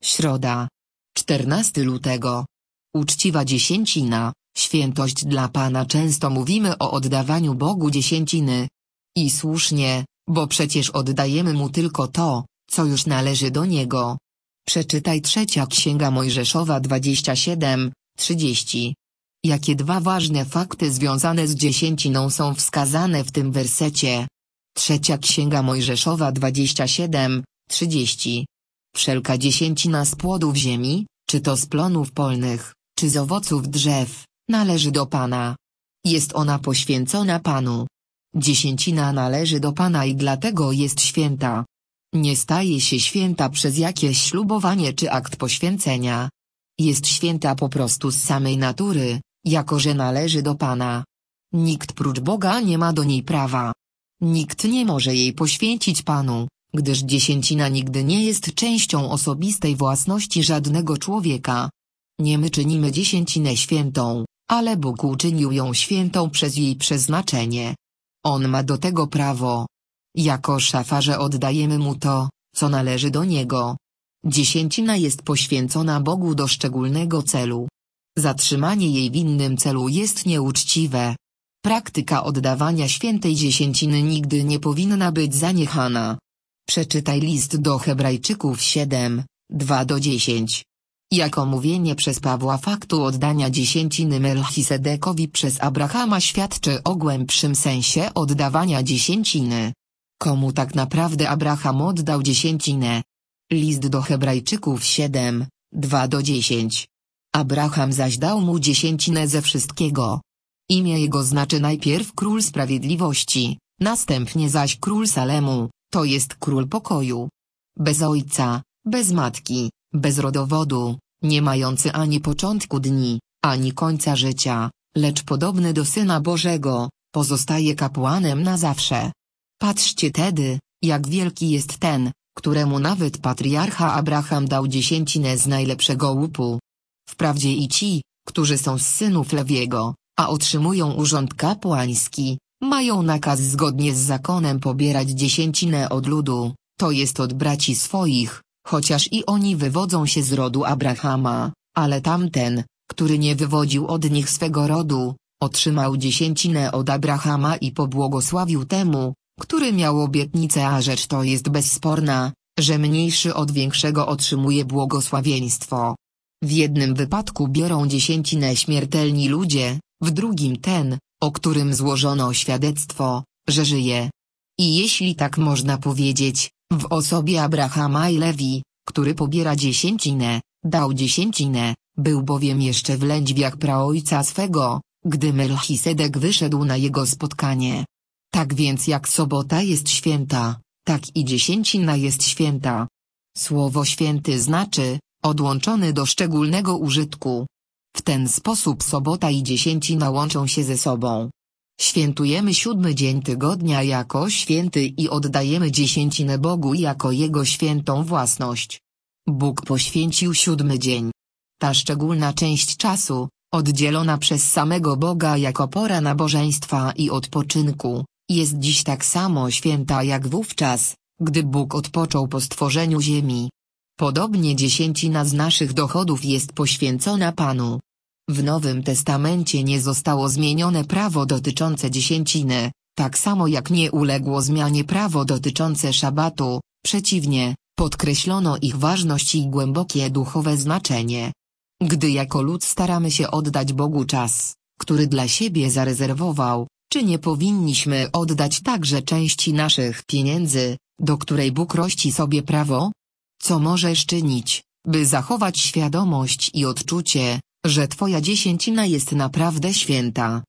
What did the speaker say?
Środa. 14 lutego. Uczciwa dziesięcina, świętość dla Pana. Często mówimy o oddawaniu Bogu dziesięciny. I słusznie, bo przecież oddajemy Mu tylko to, co już należy do Niego. Przeczytaj Trzecia Księga Mojżeszowa 27:30. Jakie dwa ważne fakty związane z dziesięciną są wskazane w tym wersecie? Trzecia Księga Mojżeszowa 27:30. Wszelka dziesięcina z płodów ziemi, czy to z plonów polnych, czy z owoców drzew, należy do Pana. Jest ona poświęcona Panu. Dziesięcina należy do Pana i dlatego jest święta. Nie staje się święta przez jakieś ślubowanie czy akt poświęcenia. Jest święta po prostu z samej natury, jako że należy do Pana. Nikt prócz Boga nie ma do niej prawa. Nikt nie może jej poświęcić Panu, gdyż dziesięcina nigdy nie jest częścią osobistej własności żadnego człowieka. Nie my czynimy dziesięcinę świętą, ale Bóg uczynił ją świętą przez jej przeznaczenie. On ma do tego prawo. Jako szafarze oddajemy Mu to, co należy do Niego. Dziesięcina jest poświęcona Bogu do szczególnego celu. Zatrzymanie jej w innym celu jest nieuczciwe. Praktyka oddawania świętej dziesięciny nigdy nie powinna być zaniechana. Przeczytaj list do Hebrajczyków 7:2-10. Jako mówienie przez Pawła faktu oddania dziesięciny Melchisedekowi przez Abrahama świadczy o głębszym sensie oddawania dziesięciny. Komu tak naprawdę Abraham oddał dziesięcinę? List do Hebrajczyków 7:2-10. Abraham zaś dał mu dziesięcinę ze wszystkiego. Imię jego znaczy najpierw Król Sprawiedliwości, następnie zaś Król Salemu, to jest Król Pokoju. Bez ojca, bez matki, bez rodowodu, nie mający ani początku dni, ani końca życia, lecz podobny do Syna Bożego, pozostaje kapłanem na zawsze. Patrzcie tedy, jak wielki jest ten, któremu nawet patriarcha Abraham dał dziesięcinę z najlepszego łupu. Wprawdzie i ci, którzy są z synów Lewiego, a otrzymują urząd kapłański, mają nakaz zgodnie z zakonem pobierać dziesięcinę od ludu, to jest od braci swoich, chociaż i oni wywodzą się z rodu Abrahama, ale tamten, który nie wywodził od nich swego rodu, otrzymał dziesięcinę od Abrahama i pobłogosławił temu, który miał obietnicę, a rzecz to jest bezsporna, że mniejszy od większego otrzymuje błogosławieństwo. W jednym wypadku biorą dziesięcinę śmiertelni ludzie, w drugim ten, o którym złożono świadectwo, że żyje. I jeśli tak można powiedzieć, w osobie Abrahama i Lewi, który pobiera dziesięcinę, dał dziesięcinę, był bowiem jeszcze w lędźwiach praojca swego, gdy Melchisedek wyszedł na jego spotkanie. Tak więc jak sobota jest święta, tak i dziesięcina jest święta. Słowo święty znaczy, odłączony do szczególnego użytku. W ten sposób sobota i dziesięcina łączą się ze sobą. Świętujemy 7 dzień tygodnia jako święty i oddajemy dziesięcinę Bogu jako Jego świętą własność. Bóg poświęcił 7 dzień. Ta szczególna część czasu, oddzielona przez samego Boga jako pora nabożeństwa i odpoczynku, jest dziś tak samo święta jak wówczas, gdy Bóg odpoczął po stworzeniu ziemi. Podobnie dziesięcina z naszych dochodów jest poświęcona Panu. W Nowym Testamencie nie zostało zmienione prawo dotyczące dziesięciny, tak samo jak nie uległo zmianie prawo dotyczące szabatu, przeciwnie, podkreślono ich ważność i głębokie duchowe znaczenie. Gdy jako lud staramy się oddać Bogu czas, który dla siebie zarezerwował, czy nie powinniśmy oddać także części naszych pieniędzy, do której Bóg rości sobie prawo? Co możesz czynić, by zachować świadomość i odczucie, że Twoja dziesięcina jest naprawdę święta?